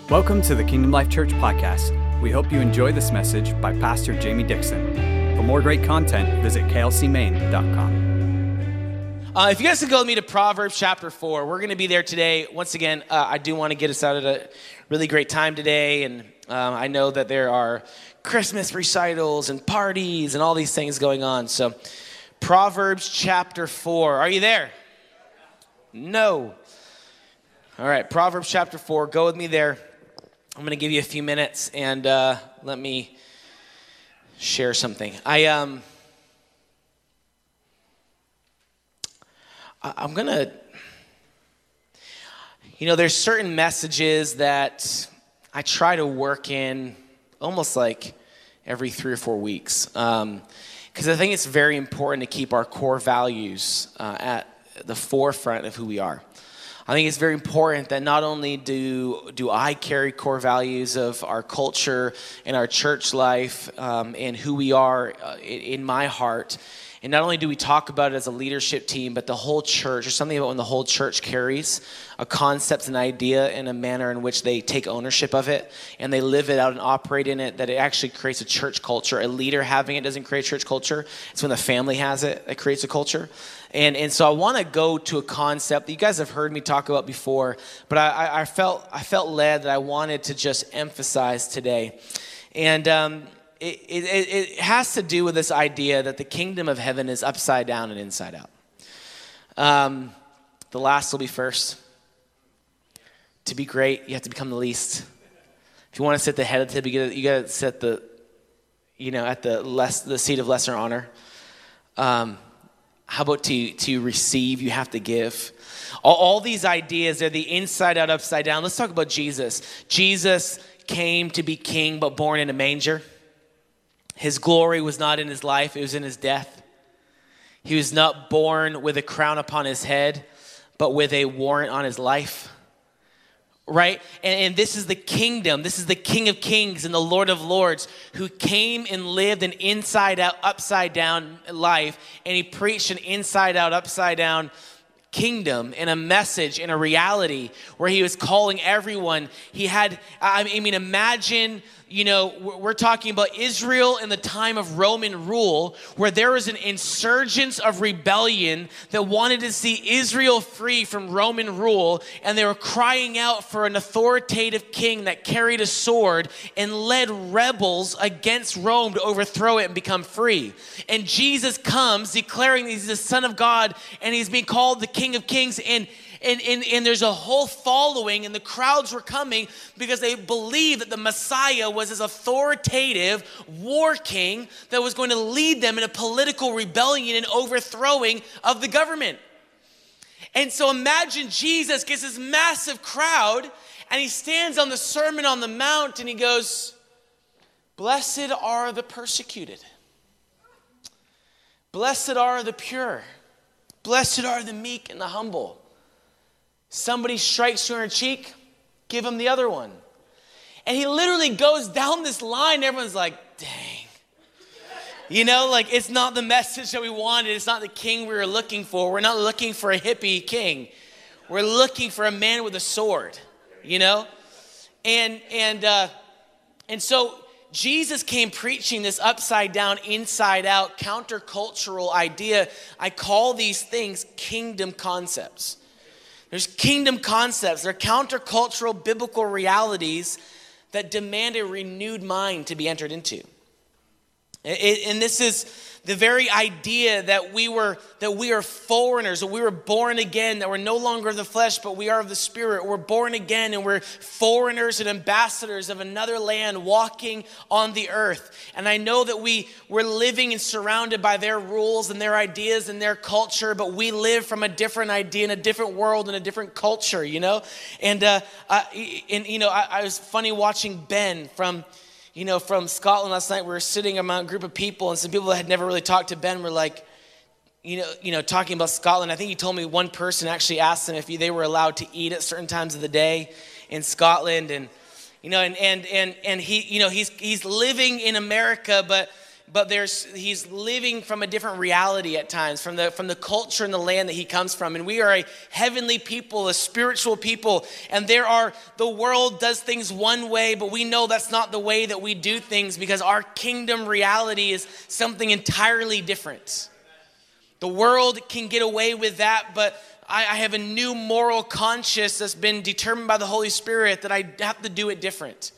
Welcome to the Kingdom Life Church podcast. We hope you enjoy this message by Pastor Jamie Dixon. For more great content, visit klcmaine.com. If you guys could go with me to Proverbs chapter 4, we're going to be there today. Once again, I do want to get us out at a really great time today, and I know that there are Christmas recitals and parties and all these things going on. So, Proverbs chapter 4. Are you there? No. All right, Proverbs chapter 4. Go with me there. I'm going to give you a few minutes, and let me share something. I'm going to, there's certain messages that I try to work in almost like every 3 or 4 weeks, because I think it's very important to keep our core values at the forefront of who we are. I think it's very important that not only do I carry core values of our culture and our church life and who we are in my heart, and not only do we talk about it as a leadership team, but the whole church. There's something about when the whole church carries a concept, an idea, in a manner in which they take ownership of it and they live it out and operate in it, that it actually creates a church culture. A leader having it doesn't create church culture. It's when the family has it that creates a culture. And so I want to go to a concept that you guys have heard me talk about before, but I felt led that I wanted to just emphasize today. And it has to do with this idea that the kingdom of heaven is upside down and inside out. The last will be first. To be great, you have to become the least. If you want to sit at the head of the table, you got to sit at the seat of lesser honor. How about to receive, you have to give. All these ideas, they're the inside out, upside down. Let's talk about Jesus. Jesus came to be king, but born in a manger. His glory was not in his life, it was in his death. He was not born with a crown upon his head, but with a warrant on his life. Right? And this is the kingdom. This is the King of Kings and the Lord of Lords who came and lived an inside out, upside down life. And he preached an inside out, upside down kingdom and a message and a reality where he was calling everyone. He had, imagine, we're talking about Israel in the time of Roman rule, where there was an insurgence of rebellion that wanted to see Israel free from Roman rule, and they were crying out for an authoritative king that carried a sword and led rebels against Rome to overthrow it and become free. And Jesus comes declaring he's the Son of God, and he's being called the King of Kings, and there's a whole following, and the crowds were coming because they believed that the Messiah was this authoritative war king that was going to lead them in a political rebellion and overthrowing of the government. And so imagine Jesus gets this massive crowd, and he stands on the Sermon on the Mount, and he goes, "Blessed are the persecuted. Blessed are the pure. Blessed are the meek and the humble. Somebody strikes you on a cheek, give them the other one." And he literally goes down this line. Everyone's like, dang. It's not the message that we wanted. It's not the king we were looking for. We're not looking for a hippie king. We're looking for a man with a sword, And so Jesus came preaching this upside down, inside out, countercultural idea. I call these things kingdom concepts. There's kingdom concepts. They're countercultural biblical realities that demand a renewed mind to be entered into. And this is the very idea that we are foreigners, that we were born again, that we're no longer of the flesh, but we are of the Spirit. We're born again, and we're foreigners and ambassadors of another land walking on the earth. And I know that we're living and surrounded by their rules and their ideas and their culture, but we live from a different idea in a different world and a different culture, And I was funny watching Ben from Scotland last night. We were sitting among a group of people, and some people that had never really talked to Ben were like, talking about Scotland. I think he told me one person actually asked them if they were allowed to eat at certain times of the day in Scotland, and he, he's living in America, but he's living from a different reality at times, from the culture and the land that he comes from. And we are a heavenly people, a spiritual people. And the world does things one way, but we know that's not the way that we do things, because our kingdom reality is something entirely different. The world can get away with that, but I have a new moral conscience that's been determined by the Holy Spirit that I have to do it different.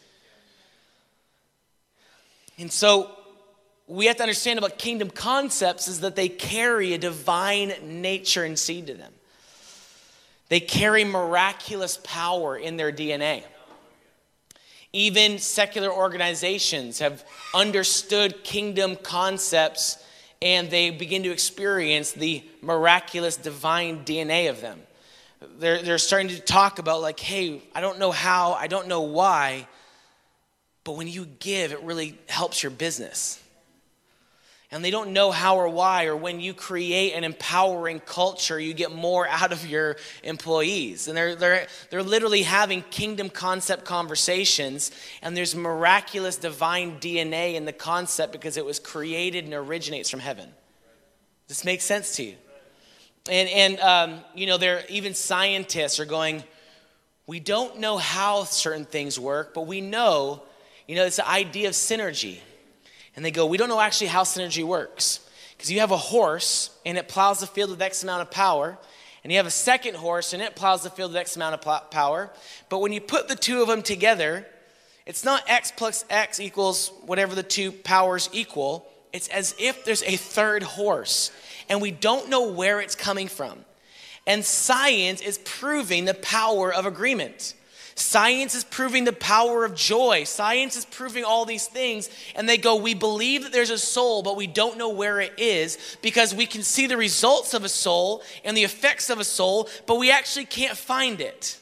And so we have to understand about kingdom concepts is that they carry a divine nature and seed to them. They carry miraculous power in their DNA. Even secular organizations have understood kingdom concepts, and they begin to experience the miraculous divine DNA of them. They're starting to talk about like, hey, I don't know how, I don't know why, but when you give, it really helps your business. And they don't know how or why, or when you create an empowering culture, you get more out of your employees. And they're literally having kingdom concept conversations, and there's miraculous divine DNA in the concept because it was created and originates from heaven. Does this make sense to you? And there even scientists are going, we don't know how certain things work, but we know, it's the idea of synergy. And they go, we don't know actually how synergy works. Because you have a horse, and it plows the field with X amount of power. And you have a second horse, and it plows the field with X amount of power. But when you put the two of them together, it's not X plus X equals whatever the two powers equal. It's as if there's a third horse. And we don't know where it's coming from. And science is proving the power of agreement. Science is proving the power of joy. Science is proving all these things. And they go, we believe that there's a soul, but we don't know where it is, because we can see the results of a soul and the effects of a soul, but we actually can't find it.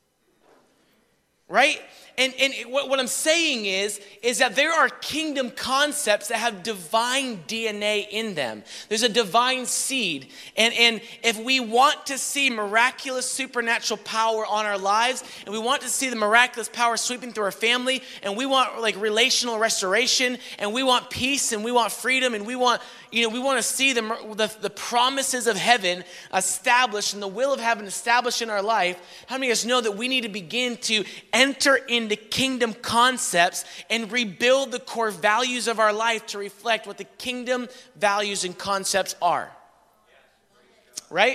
Right? And what I'm saying is that there are kingdom concepts that have divine DNA in them. There's a divine seed. And if we want to see miraculous supernatural power on our lives, and we want to see the miraculous power sweeping through our family, and we want like relational restoration, and we want peace, and we want freedom, and we want to see the promises of heaven established and the will of heaven established in our life, how many of us know that we need to begin to enter into kingdom concepts and rebuild the core values of our life to reflect what the kingdom values and concepts are? Right?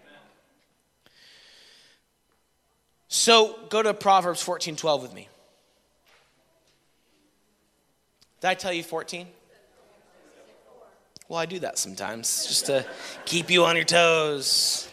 So go to Proverbs 14:12 with me. Did I tell you 14? Well, I do that sometimes, just to keep you on your toes.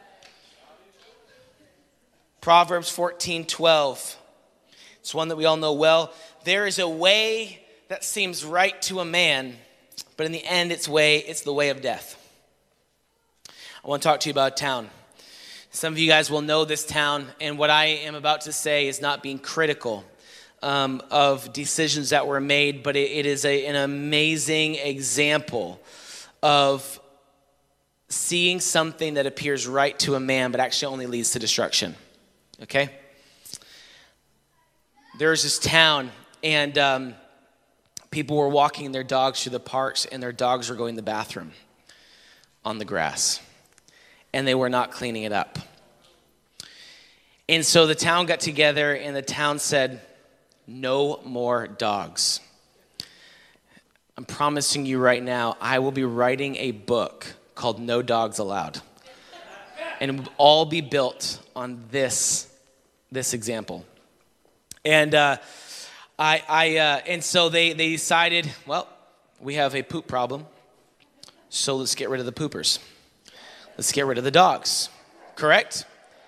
Proverbs 14:12. It's one that we all know well. There is a way that seems right to a man, but in the end, it's the way of death. I want to talk to you about a town. Some of you guys will know this town, and what I am about to say is not being critical of decisions that were made, but it is an amazing example of seeing something that appears right to a man, but actually only leads to destruction. Okay? There's this town, and people were walking their dogs through the parks, and their dogs were going to the bathroom on the grass, and they were not cleaning it up. And so the town got together, and the town said, no more dogs. I'm promising you right now, I will be writing a book called No Dogs Allowed. And it will all be built on this example. And and so they decided, well, we have a poop problem, so let's get rid of the poopers. Let's get rid of the dogs. Correct?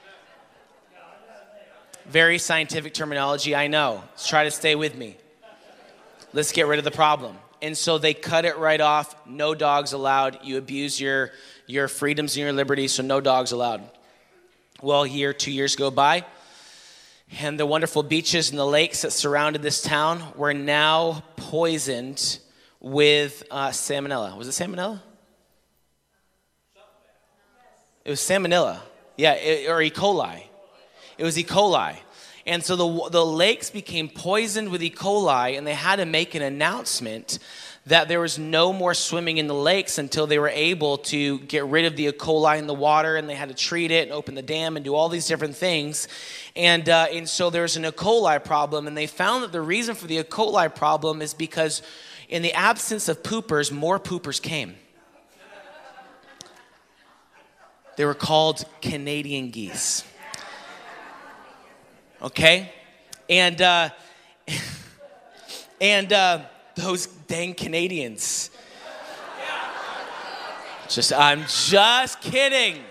Very scientific terminology, I know. Let's try to stay with me. Let's get rid of the problem. And so they cut it right off. No dogs allowed. You abuse your freedoms and your liberties, so no dogs allowed. Well, 2 years go by, and the wonderful beaches and the lakes that surrounded this town were now poisoned with salmonella. Was it salmonella? It was salmonella. Yeah, or E. coli. It was E. coli. And so the lakes became poisoned with E. coli, and they had to make an announcement that there was no more swimming in the lakes until they were able to get rid of the E. coli in the water, and they had to treat it and open the dam and do all these different things. And so there was an E. coli problem, and they found that the reason for the E. coli problem is because in the absence of poopers, more poopers came. They were called Canadian geese. Okay? And those dang Canadians. I'm just kidding.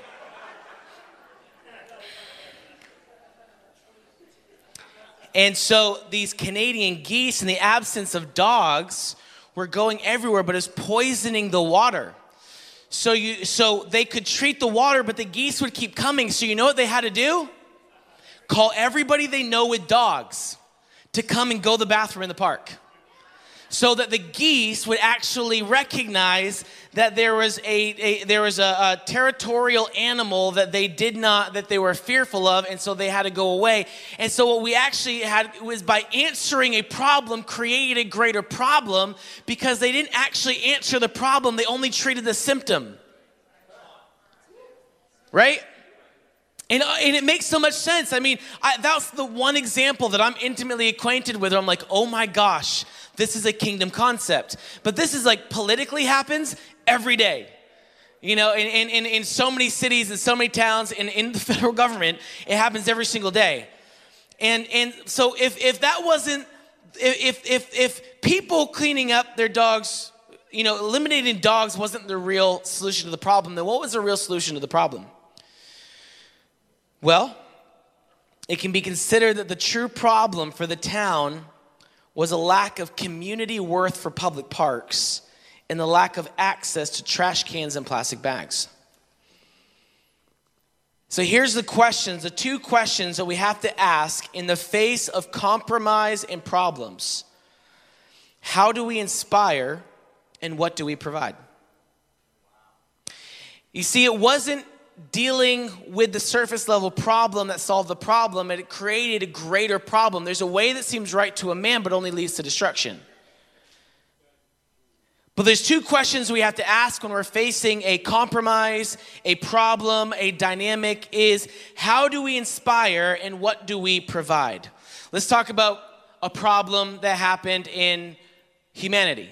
And so these Canadian geese, in the absence of dogs, were going everywhere, but it's poisoning the water. So they could treat the water, but the geese would keep coming. So you know what they had to do? Call everybody they know with dogs to come and go to the bathroom in the park, so that the geese would actually recognize that there was a territorial animal that they were fearful of, and so they had to go away. And so what we actually had was, by answering a problem, created a greater problem, because they didn't actually answer the problem, they only treated the symptom. Right? And it makes so much sense. I mean, that's the one example that I'm intimately acquainted with, where I'm like, oh my gosh, this is a kingdom concept. But this is like politically happens every day. You know, in so many cities and so many towns, and in the federal government, it happens every single day. And so if that wasn't, if people cleaning up their dogs, you know, eliminating dogs wasn't the real solution to the problem, then what was the real solution to the problem? Well, it can be considered that the true problem for the town was a lack of community worth for public parks and the lack of access to trash cans and plastic bags. So here's the two questions that we have to ask in the face of compromise and problems. How do we inspire, and what do we provide? You see, it wasn't dealing with the surface level problem that solved the problem, and it created a greater problem. There's a way that seems right to a man, but only leads to destruction. But there's two questions we have to ask when we're facing a compromise, a problem, a dynamic, is how do we inspire, and what do we provide? Let's talk about a problem that happened in humanity.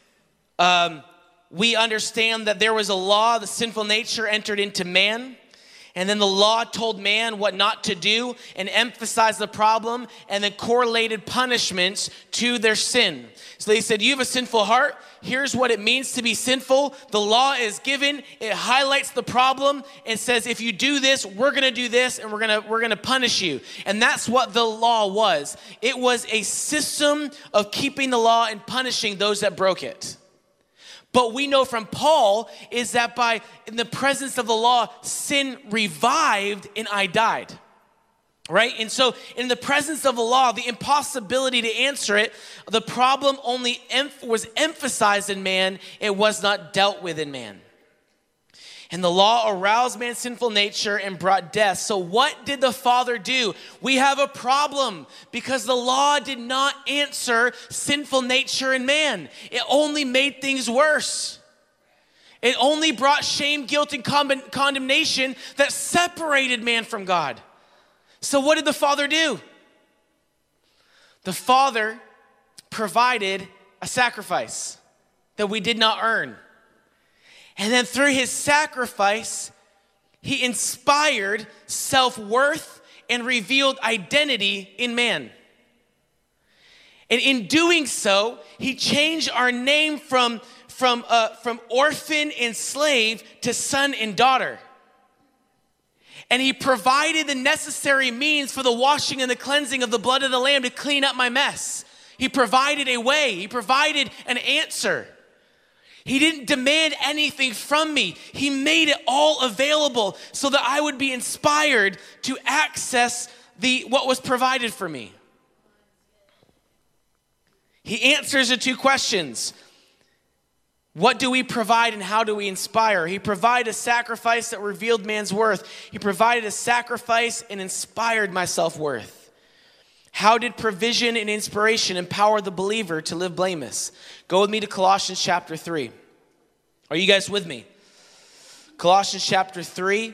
We understand that there was a law, the sinful nature entered into man, and then the law told man what not to do and emphasized the problem and then correlated punishments to their sin. So they said, you have a sinful heart. Here's what it means to be sinful. The law is given. It highlights the problem and says, if you do this, we're going to do this, and we're going to punish you. And that's what the law was. It was a system of keeping the law and punishing those that broke it. But we know from Paul is that in the presence of the law, sin revived and I died. Right? And so in the presence of the law, the impossibility to answer it, the problem only was emphasized in man. It was not dealt with in man. And the law aroused man's sinful nature and brought death. So what did the Father do? We have a problem because the law did not answer sinful nature in man. It only made things worse. It only brought shame, guilt, and condemnation that separated man from God. So what did the Father do? The Father provided a sacrifice that we did not earn. And then through his sacrifice, he inspired self-worth and revealed identity in man. And in doing so, he changed our name from orphan and slave to son and daughter. And he provided the necessary means for the washing and the cleansing of the blood of the Lamb to clean up my mess. He provided a way. He provided an answer. He didn't demand anything from me. He made it all available so that I would be inspired to access what was provided for me. He answers the two questions. What do we provide and how do we inspire? He provided a sacrifice that revealed man's worth. He provided a sacrifice and inspired my self-worth. How did provision and inspiration empower the believer to live blameless? Go with me to Colossians chapter 3. Are you guys with me? Colossians chapter 3.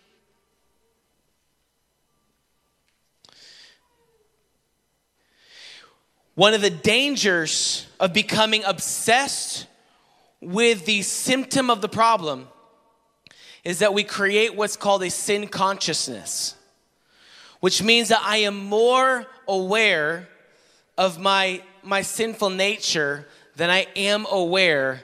One of the dangers of becoming obsessed with the symptom of the problem is that we create what's called a sin consciousness, which means that I am more aware of my sinful nature than I am aware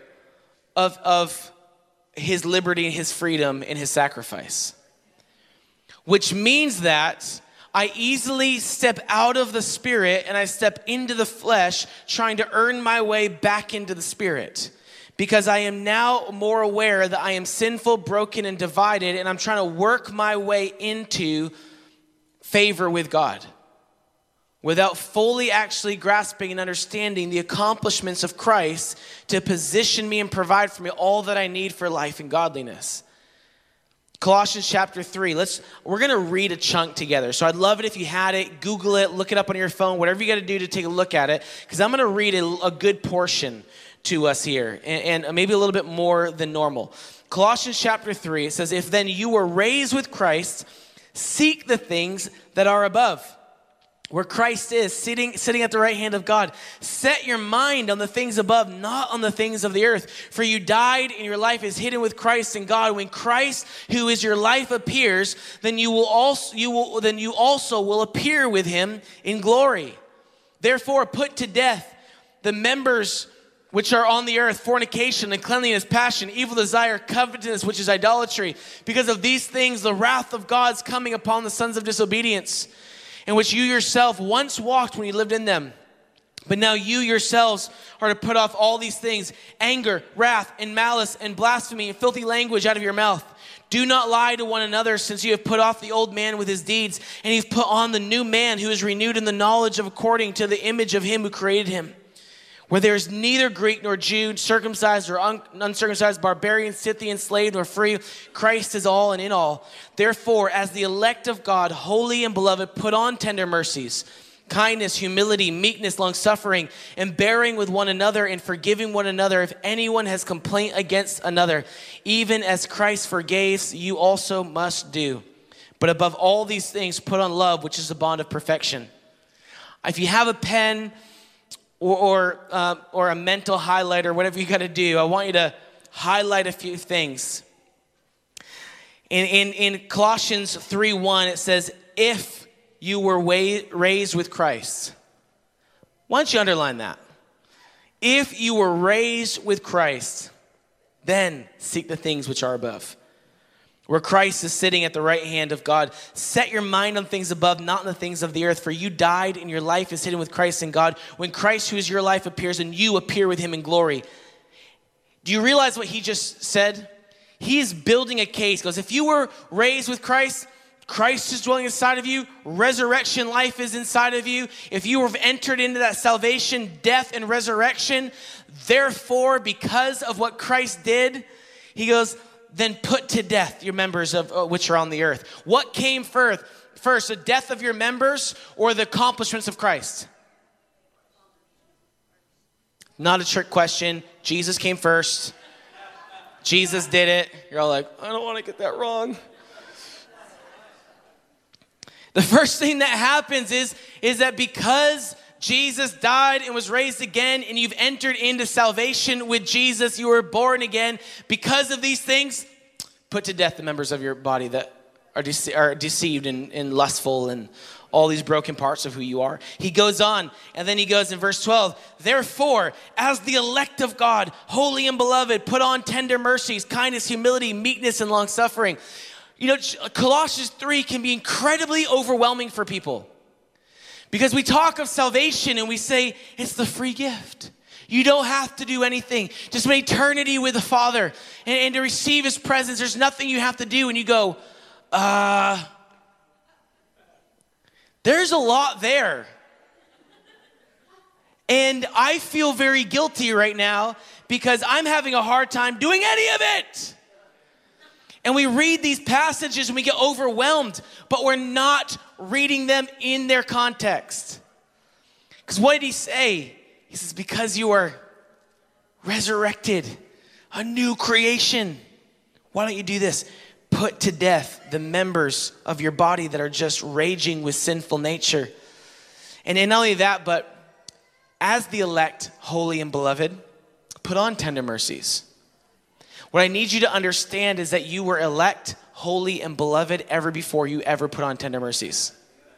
of his liberty and his freedom and his sacrifice. Which means that I easily step out of the spirit and I step into the flesh, trying to earn my way back into the spirit. Because I am now more aware that I am sinful, broken, and divided, and I'm trying to work my way into favor with God without fully actually grasping and understanding the accomplishments of Christ to position me and provide for me all that I need for life and godliness. Colossians chapter 3, we're going to read a chunk together. So I'd love it if you had it, Google it, look it up on your phone, whatever you got to do to take a look at it, because I'm going to read a good portion to us here, and maybe a little bit more than normal. Colossians chapter 3, it says, "If then you were raised with Christ, seek the things that are above, where Christ is, sitting at the right hand of God. Set your mind on the things above, not on the things of the earth. For you died, and your life is hidden with Christ in God. When Christ, who is your life, appears, then you also will appear with him in glory. Therefore, put to death the members which are on the earth, fornication, uncleanness, passion, evil desire, covetousness, which is idolatry. Because of these things, the wrath of God's coming upon the sons of disobedience, in which you yourself once walked when you lived in them. But now you yourselves are to put off all these things: anger, wrath, and malice, and blasphemy, and filthy language out of your mouth. Do not lie to one another, since you have put off the old man with his deeds, and you've put on the new man, who is renewed in the knowledge of according to the image of him who created him. Where there is neither Greek nor Jew, circumcised or uncircumcised, barbarian, Scythian, slave nor free, Christ is all and in all. Therefore, as the elect of God, holy and beloved, put on tender mercies, kindness, humility, meekness, long-suffering, and bearing with one another and forgiving one another if anyone has complaint against another. Even as Christ forgave, you also must do. But above all these things, put on love, which is the bond of perfection." If you have a pen or a mental highlighter, whatever you got to do, I want you to highlight a few things. In Colossians 3:1, it says, "If you were raised with Christ." Why don't you underline that? If you were raised with Christ, then seek the things which are above, where Christ is sitting at the right hand of God. Set your mind on things above, not on the things of the earth. For you died, and your life is hidden with Christ in God. When Christ, who is your life, appears, and you appear with him in glory. Do you realize what he just said? He's building a case. He goes, if you were raised with Christ, Christ is dwelling inside of you. Resurrection life is inside of you. If you have entered into that salvation, death, and resurrection, therefore, because of what Christ did, he goes, then put to death your members of which are on the earth. What came first, the death of your members or the accomplishments of Christ? Not a trick question. Jesus came first. Jesus did it. You're all like, I don't want to get that wrong. The first thing that happens is that because Jesus died and was raised again, and you've entered into salvation with Jesus, you were born again. Because of these things, put to death the members of your body that are deceived and lustful and all these broken parts of who you are. He goes on, and then he goes in verse 12, therefore, as the elect of God, holy and beloved, put on tender mercies, kindness, humility, meekness, and long-suffering. You know, Colossians 3 can be incredibly overwhelming for people. Because we talk of salvation and we say, it's the free gift. You don't have to do anything. Just spend eternity with the Father and to receive his presence. There's nothing you have to do. And you go, there's a lot there. And I feel very guilty right now because I'm having a hard time doing any of it. And we read these passages and we get overwhelmed, but we're not reading them in their context. Because what did he say? He says, because you are resurrected, a new creation. Why don't you do this? Put to death the members of your body that are just raging with sinful nature. And not only that, but as the elect, holy and beloved, put on tender mercies. What I need you to understand is that you were elect, holy, and beloved ever before you ever put on tender mercies.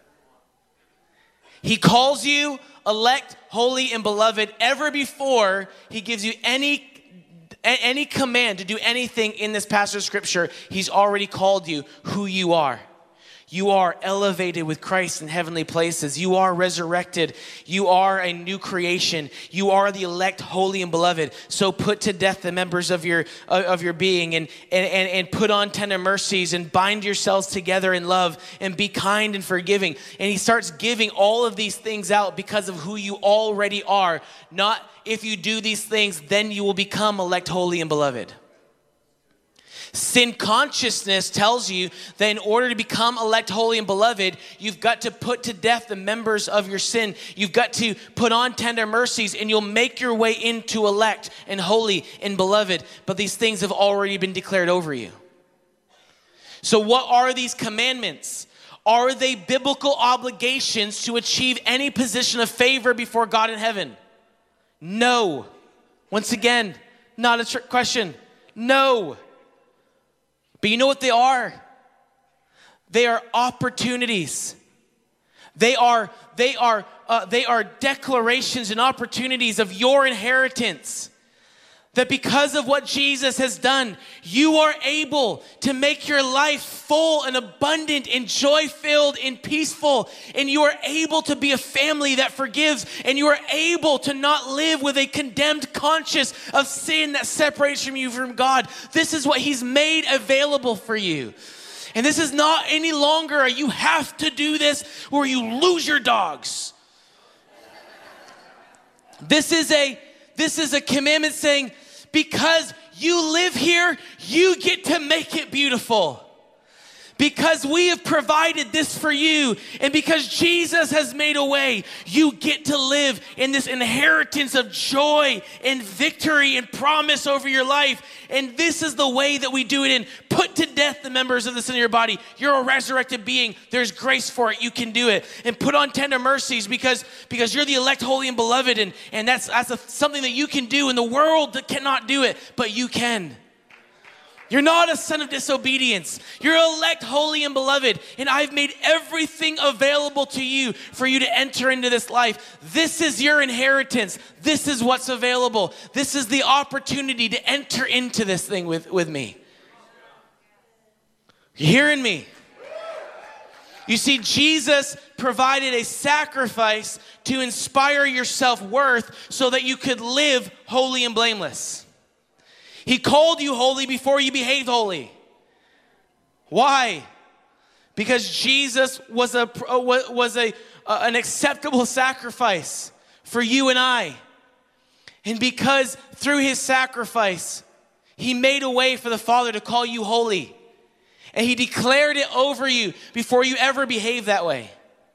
He calls you elect, holy, and beloved ever before he gives you any command to do anything in this passage of scripture. He's already called you who you are. You are elevated with Christ in heavenly places. You are resurrected. You are a new creation. You are the elect, holy, and beloved. So put to death the members of your being and put on tender mercies and bind yourselves together in love and be kind and forgiving. And he starts giving all of these things out because of who you already are. Not if you do these things, then you will become elect, holy, and beloved. Sin consciousness tells you that in order to become elect, holy, and beloved, you've got to put to death the members of your sin. You've got to put on tender mercies, and you'll make your way into elect and holy and beloved. But these things have already been declared over you. So what are these commandments? Are they biblical obligations to achieve any position of favor before God in heaven? No. Once again, not a trick question. No. But you know what they are? They are opportunities. They are declarations and opportunities of your inheritance. That because of what Jesus has done, you are able to make your life full and abundant and joy-filled and peaceful. And you are able to be a family that forgives. And you are able to not live with a condemned conscience of sin that separates you from God. This is what he's made available for you. And this is not any longer a you have to do this or you lose your dogs. This is a commandment saying, because you live here, you get to make it beautiful. Because we have provided this for you, and because Jesus has made a way, you get to live in this inheritance of joy and victory and promise over your life. And this is the way that we do it in. Put to death the members of the sin of your body. You're a resurrected being. There's grace for it. You can do it. And put on tender mercies because you're the elect, holy, and beloved. And that's something that you can do in the world that cannot do it, but you can. You're not a son of disobedience. You're elect, holy, and beloved. And I've made everything available to you for you to enter into this life. This is your inheritance. This is what's available. This is the opportunity to enter into this thing with me. You hearing me? You see, Jesus provided a sacrifice to inspire your self-worth so that you could live holy and blameless. He called you holy before you behaved holy. Why? Because Jesus was an acceptable sacrifice for you and I. And because through his sacrifice, he made a way for the Father to call you holy. And he declared it over you before you ever behaved that way.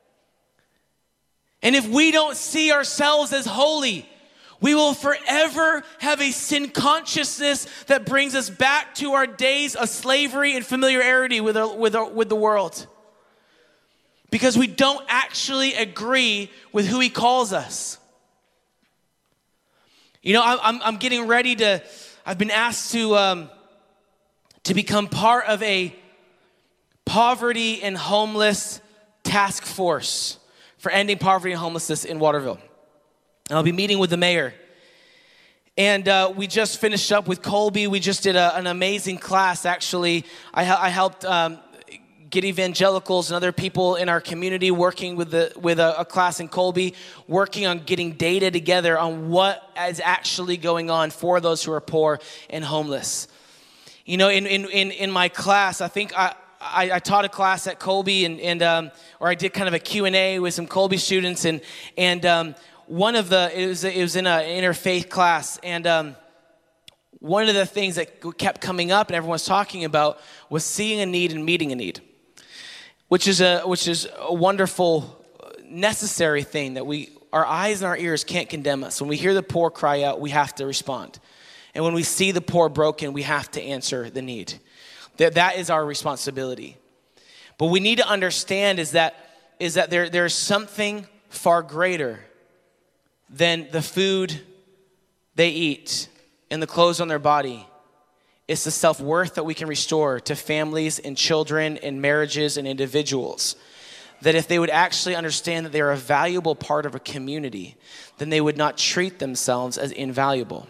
And if we don't see ourselves as holy, we will forever have a sin consciousness that brings us back to our days of slavery and familiarity with the world. Because we don't actually agree with who he calls us. You know, I'm getting ready to, I've been asked to become part of a poverty and homeless task force for ending poverty and homelessness in Waterville. And I'll be meeting with the mayor. And we just finished up with Colby. We just did an amazing class, actually. I helped get evangelicals and other people in our community working with a class in Colby, working on getting data together on what is actually going on for those who are poor and homeless. You know, in my class, I think I taught a class at Colby, or I did kind of a Q&A with some Colby students, and one of it was in an interfaith class, and one of the things that kept coming up and everyone was talking about was seeing a need and meeting a need, which is a wonderful, necessary thing that we our eyes and our ears can't condemn us. When we hear the poor cry out, we have to respond. And when we see the poor broken, we have to answer the need. That is our responsibility. But we need to understand is that there's something far greater than the food they eat and the clothes on their body. It's the self-worth that we can restore to families and children and marriages and individuals. That if they would actually understand that they're a valuable part of a community, then they would not treat themselves as invaluable.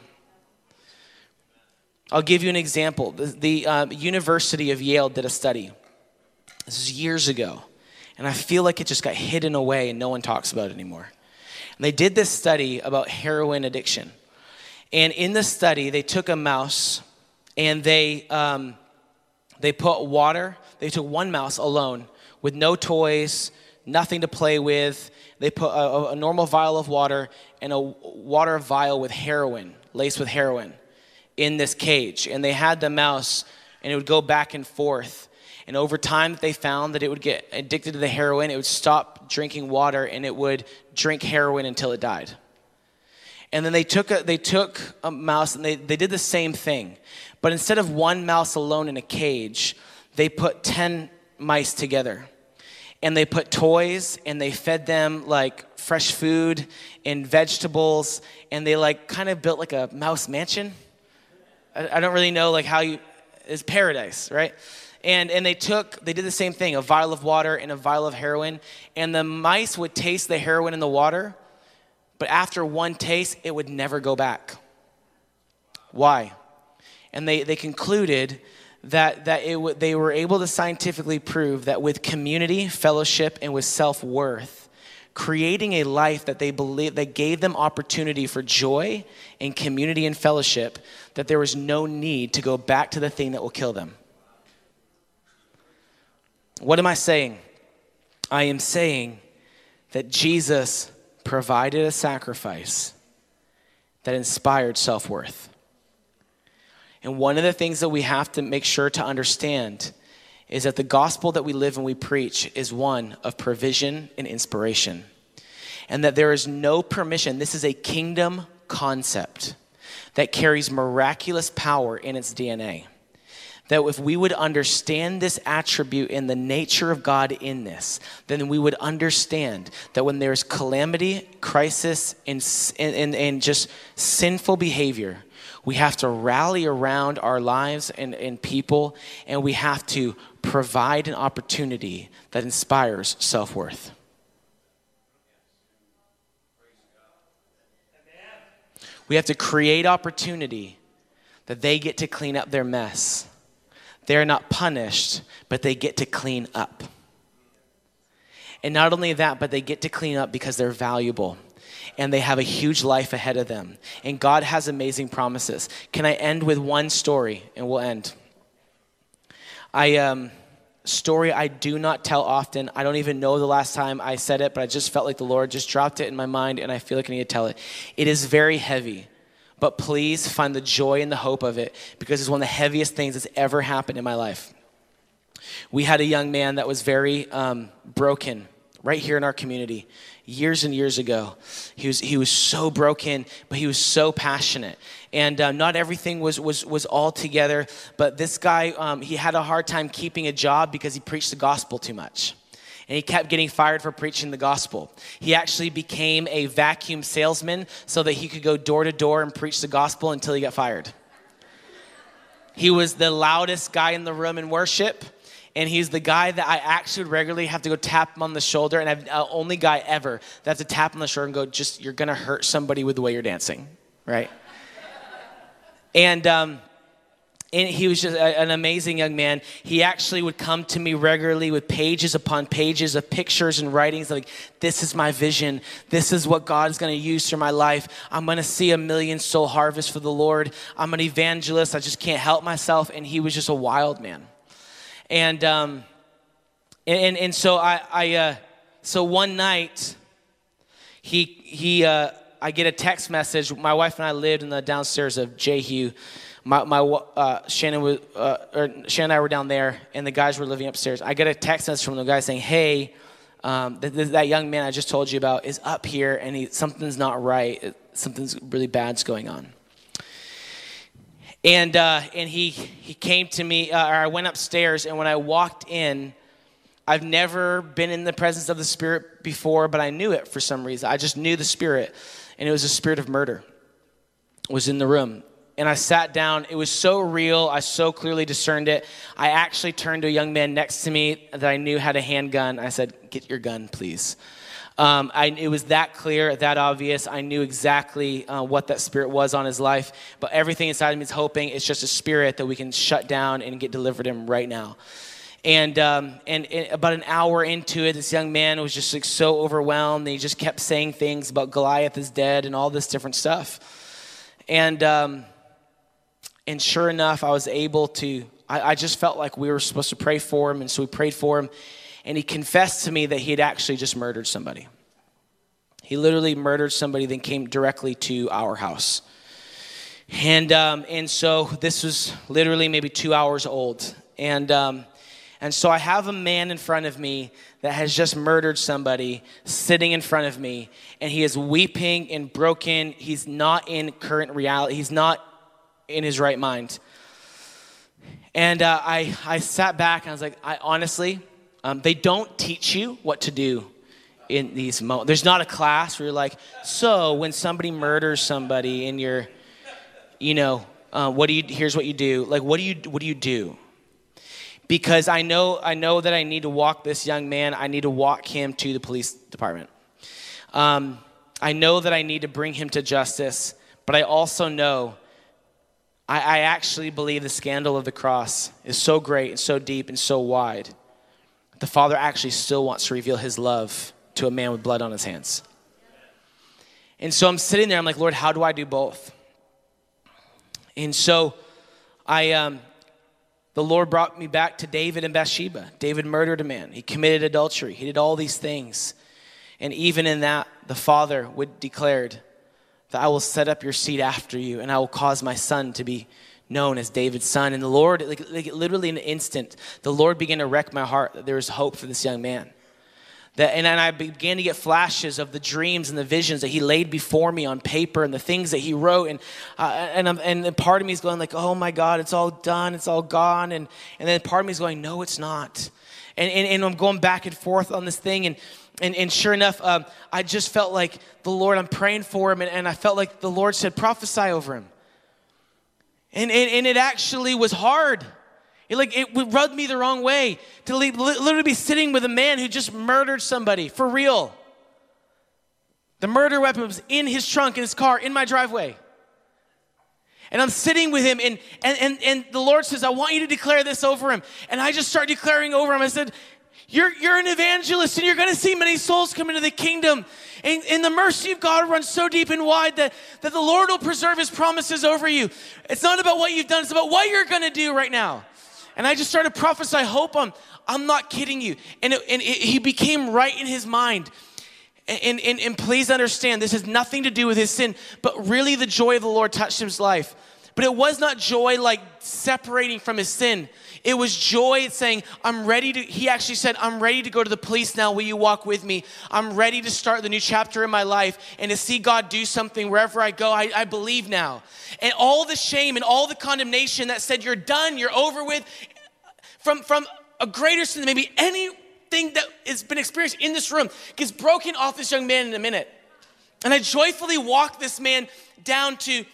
I'll give you an example. The University of Yale did a study. This is years ago. And I feel like it just got hidden away and no one talks about it anymore. And they did this study about heroin addiction. And in the study, they took a mouse and they put water. They took one mouse alone with no toys, nothing to play with. They put a normal vial of water and a water vial with heroin, laced with heroin, in this cage. And they had the mouse and it would go back and forth. And over time, they found that it would get addicted to the heroin. It would stop drinking water, and it would drink heroin until it died. And then they took a mouse, and they did the same thing. But instead of one mouse alone in a cage, they put 10 mice together. And they put toys, and they fed them like fresh food and vegetables. And they like kind of built like a mouse mansion. I don't really know like how it's paradise, right? And they did the same thing, a vial of water and a vial of heroin. And the mice would taste the heroin in the water, but after one taste, it would never go back. Why? And they concluded that they were able to scientifically prove that with community, fellowship, and with self-worth, creating a life that they believe that gave them opportunity for joy and community and fellowship, that there was no need to go back to the thing that will kill them. What am I saying? I am saying that Jesus provided a sacrifice that inspired self-worth. And one of the things that we have to make sure to understand is that the gospel that we live and we preach is one of provision and inspiration. And that there is no permission. This is a kingdom concept that carries miraculous power in its DNA. That if we would understand this attribute and the nature of God in this, then we would understand that when there's calamity, crisis, and just sinful behavior, we have to rally around our lives and people, and we have to provide an opportunity that inspires self-worth. We have to create opportunity that they get to clean up their mess. They're not punished, but they get to clean up. And not only that, but they get to clean up because they're valuable. And they have a huge life ahead of them. And God has amazing promises. Can I end with one story? And we'll end. Story I do not tell often. I don't even know the last time I said it, but I just felt like the Lord just dropped it in my mind, and I feel like I need to tell it. It is very heavy. But please find the joy and the hope of it, because it's one of the heaviest things that's ever happened in my life. We had a young man that was very broken right here in our community years and years ago. He was so broken, but he was so passionate. And not everything was all together. But this guy, he had a hard time keeping a job because he preached the gospel too much. And he kept getting fired for preaching the gospel. He actually became a vacuum salesman so that he could go door to door and preach the gospel until he got fired. He was the loudest guy in the room in worship. And he's the guy that I actually regularly have to go tap him on the shoulder. And I'm the only guy ever that has to tap him on the shoulder and go, you're going to hurt somebody with the way you're dancing, right? And he was just an amazing young man. He actually would come to me regularly with pages upon pages of pictures and writings like, this is my vision. This is what God is going to use for my life. I'm going to see 1 million soul harvest for the Lord. I'm an evangelist. I just can't help myself. And he was just a wild man. And so so one night I get a text message. My wife and I lived in the downstairs of Jehu. Shannon and I were down there, and the guys were living upstairs. I get a text message from the guy saying, "Hey, that young man I just told you about is up here, and something's not right. Something's really bad's going on. And he came to me, or I went upstairs, and when I walked in, I've never been in the presence of the Spirit before, but I knew it for some reason. I just knew the Spirit, and it was a spirit of murder was in the room. And I sat down. It was so real. I so clearly discerned it. I actually turned to a young man next to me that I knew had a handgun. I said, "Get your gun, please." It was that clear, that obvious. I knew exactly what that spirit was on his life. But everything inside of me is hoping it's just a spirit that we can shut down and get delivered him right now. And about an hour into it, this young man was just like so overwhelmed. And he just kept saying things about Goliath is dead and all this different stuff. And sure enough, I was able to, I just felt like we were supposed to pray for him. And so we prayed for him. And he confessed to me that he had actually just murdered somebody. He literally murdered somebody, then came directly to our house. And so this was literally maybe 2 hours old. And so I have a man in front of me that has just murdered somebody sitting in front of me. And he is weeping and broken. He's not in current reality. He's not in his right mind. And I sat back and I was like, honestly, they don't teach you what to do in these moments. There's not a class where you're like, so when somebody murders somebody and you're, here's what you do. Like, what do you do? Because I know that I need to walk this young man. I need to walk him to the police department. I know that I need to bring him to justice, but I also know I actually believe the scandal of the cross is so great and so deep and so wide. The Father actually still wants to reveal his love to a man with blood on his hands. And so I'm sitting there, I'm like, Lord, how do I do both? And so the Lord brought me back to David and Bathsheba. David murdered a man. He committed adultery. He did all these things. And even in that, the Father would declared that I will set up your seed after you, and I will cause my son to be known as David's son. And the Lord, like literally in an instant, the Lord began to wreck my heart that there was hope for this young man. And I began to get flashes of the dreams and the visions that he laid before me on paper and the things that he wrote. And part of me is going like, oh my God, it's all done. It's all gone. And then part of me is going, no, it's not. And I'm going back and forth on this thing. And sure enough, I just felt like the Lord, I'm praying for him. And I felt like the Lord said, prophesy over him. And it actually was hard. It rubbed me the wrong way to literally be sitting with a man who just murdered somebody for real. The murder weapon was in his trunk, in his car, in my driveway. And I'm sitting with him, and the Lord says, I want you to declare this over him. And I just start declaring over him. I said, you're an evangelist, and you're going to see many souls come into the kingdom. And the mercy of God runs so deep and wide that the Lord will preserve his promises over you. It's not about what you've done. It's about what you're going to do right now. And I just started to prophesy hope on. I'm not kidding you. And he became right in his mind. And please understand, this has nothing to do with his sin, but really the joy of the Lord touched his life. But it was not joy like separating from his sin. It was joy saying, he actually said, I'm ready to go to the police now. Will you walk with me? I'm ready to start the new chapter in my life and to see God do something wherever I go. I believe now. And all the shame and all the condemnation that said, you're done, you're over with, from a greater sin than maybe anything that has been experienced in this room gets broken off this young man in a minute. And I joyfully walked this man down to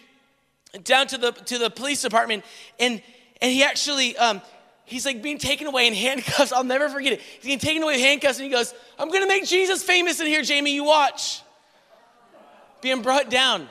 the police department, and he actually, he's like being taken away in handcuffs. I'll never forget it. He's being taken away in handcuffs, and he goes, I'm going to make Jesus famous in here, Jamie, you watch. Being brought down.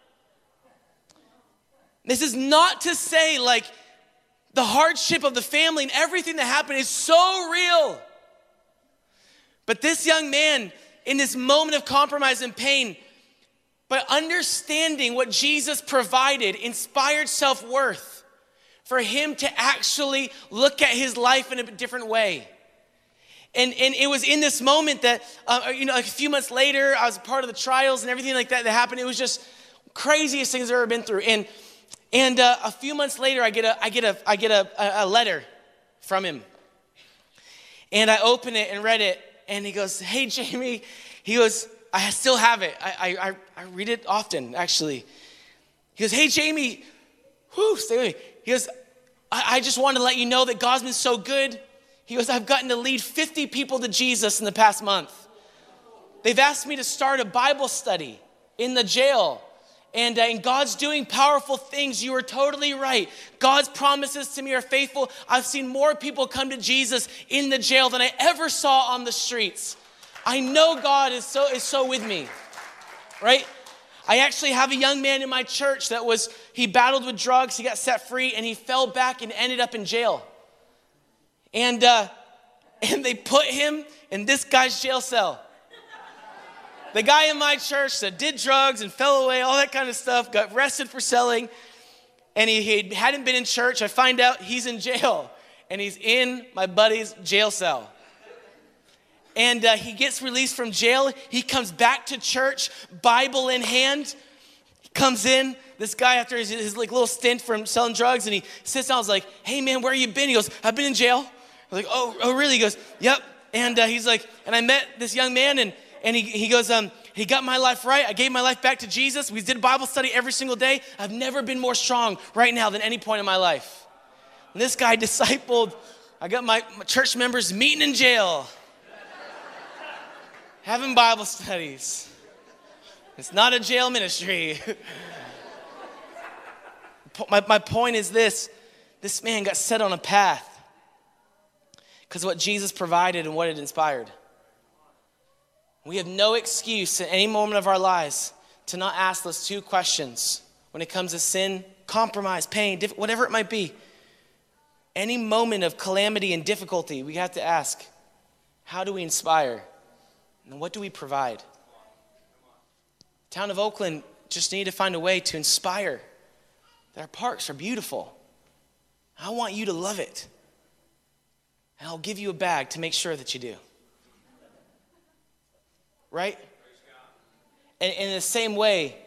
This is not to say like the hardship of the family and everything that happened is so real. But this young man, in this moment of compromise and pain, by understanding what Jesus provided, inspired self-worth for him to actually look at his life in a different way. And it was in this moment that, like a few months later, I was part of the trials and everything like that happened. It was just craziest things I've ever been through. And a few months later, I get a letter from him. And I open it and read it. he goes, hey, Jamie. He goes, I still have it. I read it often, actually. He goes, hey, Jamie. Whew, stay with me. He goes, I just wanted to let you know that God's been so good. He goes, I've gotten to lead 50 people to Jesus in the past month. They've asked me to start a Bible study in the jail. And God's doing powerful things. You are totally right. God's promises to me are faithful. I've seen more people come to Jesus in the jail than I ever saw on the streets. I know God is so with me, right? I actually have a young man in my church he battled with drugs, he got set free, and he fell back and ended up in jail. And they put him in this guy's jail cell. The guy in my church that did drugs and fell away, all that kind of stuff, got arrested for selling, and he hadn't been in church. I find out he's in jail, and he's in my buddy's jail cell. And he gets released from jail. He comes back to church, Bible in hand. He comes in, this guy after his like little stint from selling drugs, and he sits down. I was like, hey man, where you been? He goes, I've been in jail. I was like, oh really? He goes, yep. And he's like, and I met this young man, and he goes, he got my life right. I gave my life back to Jesus. We did Bible study every single day. I've never been more strong right now than any point in my life. And this guy discipled. I got my church members meeting in jail, having Bible studies. It's not a jail ministry. My point is this man got set on a path because of what Jesus provided and what it inspired. We have no excuse at any moment of our lives to not ask those two questions when it comes to sin, compromise, pain, whatever it might be. Any moment of calamity and difficulty, we have to ask, how do we inspire? And what do we provide? Town of Oakland just need to find a way to inspire that our parks are beautiful. I want you to love it. And I'll give you a bag to make sure that you do. Right? And in the same way,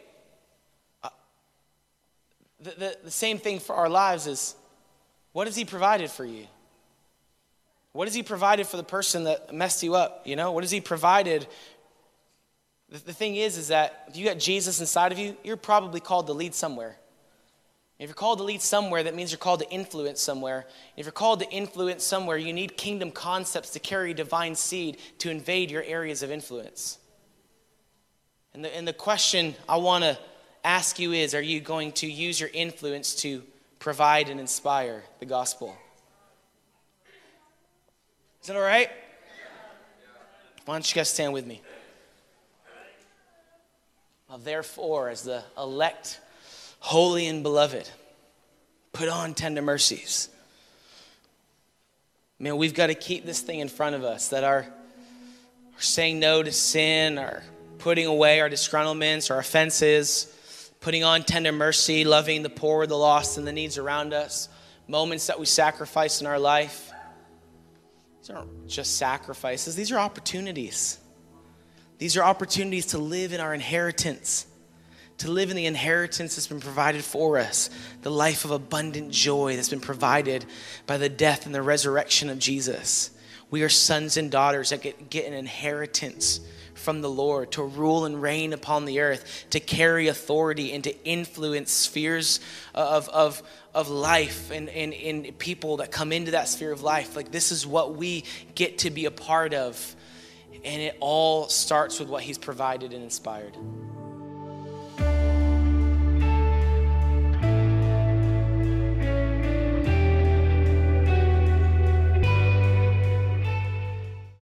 the same thing for our lives is, what has he provided for you? What has he provided for the person that messed you up? You know, what has he provided? The thing is that if you got Jesus inside of you, you're probably called to lead somewhere. If you're called to lead somewhere, that means you're called to influence somewhere. If you're called to influence somewhere, you need kingdom concepts to carry divine seed to invade your areas of influence. And the question I want to ask you is, are you going to use your influence to provide and inspire the gospel? Is that all right? Why don't you guys stand with me? Well, therefore, as the elect, holy and beloved, put on tender mercies. Man, we've got to keep this thing in front of us, that our saying no to sin, our putting away our disgruntlements, our offenses, putting on tender mercy, loving the poor, the lost, and the needs around us, moments that we sacrifice in our life. These aren't just sacrifices. These are opportunities. These are opportunities to live in our inheritance, to live in the inheritance that's been provided for us, the life of abundant joy that's been provided by the death and the resurrection of Jesus. We are sons and daughters that get an inheritance from the Lord to rule and reign upon the earth, to carry authority and to influence spheres of life and people that come into that sphere of life. Like, this is what we get to be a part of. And it all starts with what he's provided and inspired.